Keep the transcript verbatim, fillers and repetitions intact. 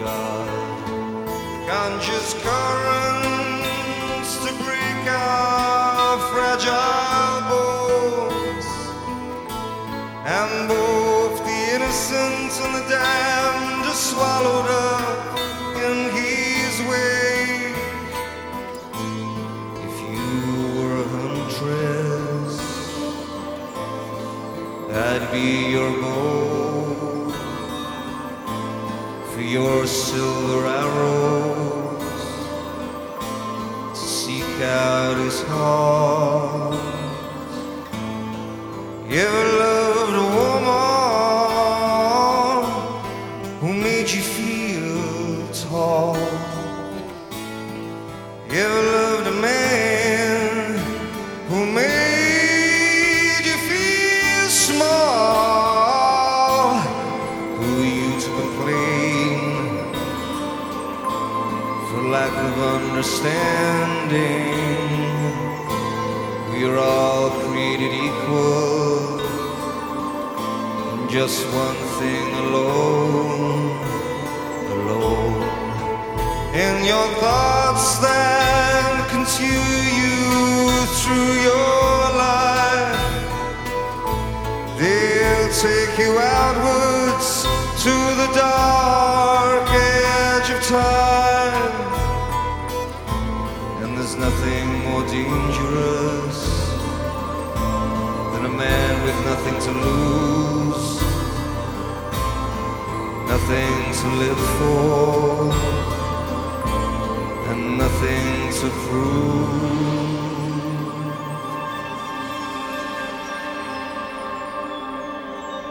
blood. Conscious currents to break our fragile bones, and both the innocent and the damned are swallowed up in his wake. If you were a huntress, I'd be your bow for your silver arrows to seek out his heart. You ever loved a woman who made you feel tall? You ever loved a man who made you feel small? Who are you to complain for lack of understanding? We are all created equal, just one thing alone, alone. In your thoughts that consume you through your life, they'll take you outwards to the dark edge of time. And there's nothing more dangerous than a man with nothing to lose, nothing to live for, and nothing to prove.